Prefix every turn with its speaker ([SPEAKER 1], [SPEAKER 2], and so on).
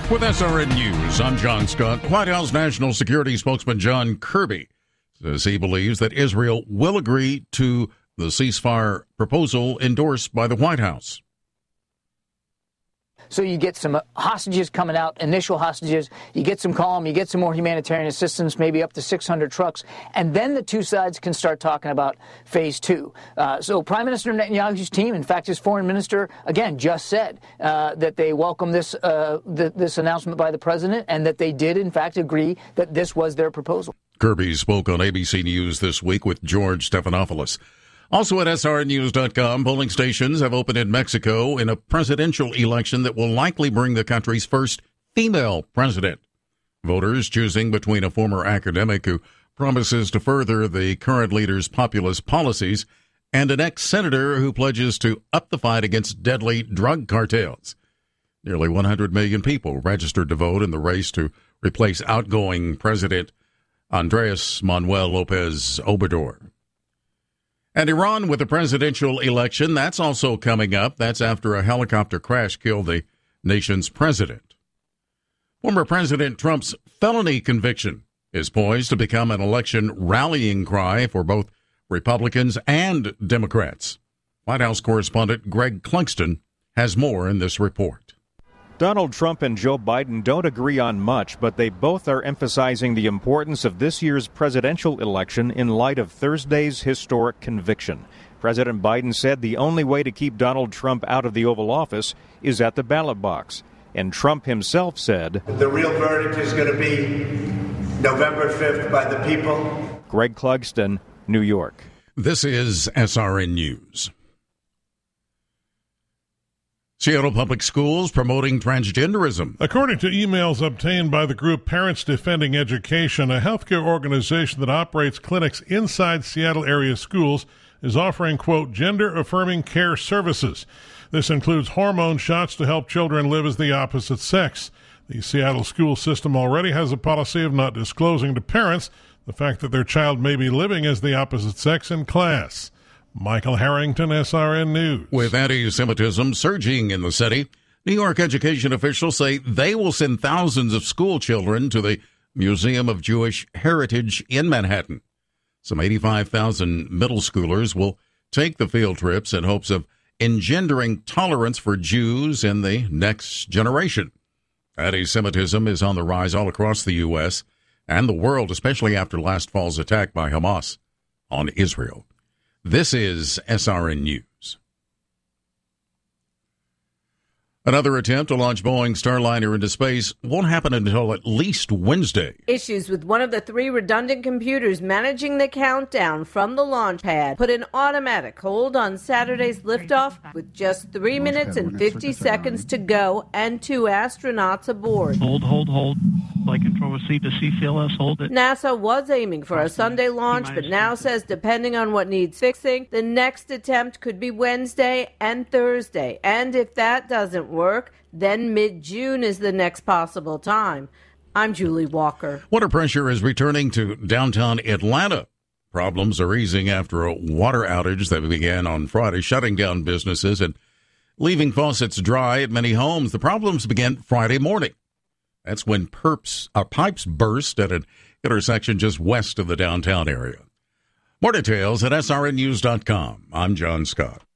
[SPEAKER 1] With SRN News, I'm John Scott. White House National Security Spokesman John Kirby says he believes that Israel will agree to the ceasefire proposal endorsed by the White House.
[SPEAKER 2] So you get some hostages coming out, initial hostages, you get some calm, you get some more humanitarian assistance, maybe up to 600 trucks, and then the two sides can start talking about phase two. So Prime Minister Netanyahu's team, in fact, his foreign minister, again, just said that they welcome this announcement by the president and that they did, in fact, agree that this was their proposal.
[SPEAKER 1] Kirby spoke on ABC News this week with George Stephanopoulos. Also at srnnews.com, polling stations have opened in Mexico in a presidential election that will likely bring the country's first female president. Voters choosing between a former academic who promises to further the current leader's populist policies and an ex-senator who pledges to up the fight against deadly drug cartels. Nearly 100 million people registered to vote in the race to replace outgoing President Andrés Manuel López Obrador. And Iran with a presidential election, that's also coming up. That's after a helicopter crash killed the nation's president. Former President Trump's felony conviction is poised to become an election rallying cry for both Republicans and Democrats. White House correspondent Greg Clugston has more in this report.
[SPEAKER 3] Donald Trump and Joe Biden don't agree on much, but they both are emphasizing the importance of this year's presidential election in light of Thursday's historic conviction. President Biden said the only way to keep Donald Trump out of the Oval Office is at the ballot box. And Trump himself said,
[SPEAKER 4] "The real verdict is going to be November 5th by the people."
[SPEAKER 3] Greg Clugston, New York.
[SPEAKER 1] This is SRN News. Seattle Public Schools promoting transgenderism.
[SPEAKER 5] According to emails obtained by the group Parents Defending Education, a healthcare organization that operates clinics inside Seattle area schools is offering, quote, gender-affirming care services. This includes hormone shots to help children live as the opposite sex. The Seattle school system already has a policy of not disclosing to parents the fact that their child may be living as the opposite sex in class. Michael Harrington, SRN News.
[SPEAKER 1] With anti-Semitism surging in the city, New York education officials say they will send thousands of school children to the Museum of Jewish Heritage in Manhattan. Some 85,000 middle schoolers will take the field trips in hopes of engendering tolerance for Jews in the next generation. Anti-Semitism is on the rise all across the U.S. and the world, especially after last fall's attack by Hamas on Israel. This is SRN News. Another attempt to launch Boeing Starliner into space won't happen until at least Wednesday.
[SPEAKER 6] Issues with one of the three redundant computers managing the countdown from the launch pad put an automatic hold on Saturday's liftoff with just 3 minutes and 50 seconds to go and 2 astronauts aboard.
[SPEAKER 7] Hold. Flight control receive the CCLS, hold it.
[SPEAKER 6] NASA was aiming for a Sunday launch, but now says depending on what needs fixing, the next attempt could be Wednesday and Thursday. And if that doesn't work, then mid-June is the next possible time. I'm Julie Walker.
[SPEAKER 1] Water pressure is returning to downtown Atlanta. Problems are easing after a water outage that began on Friday, shutting down businesses and leaving faucets dry at many homes. The problems began Friday morning. That's when pipes burst at an intersection just west of the downtown area. More details at srnnews.com. I'm John Scott.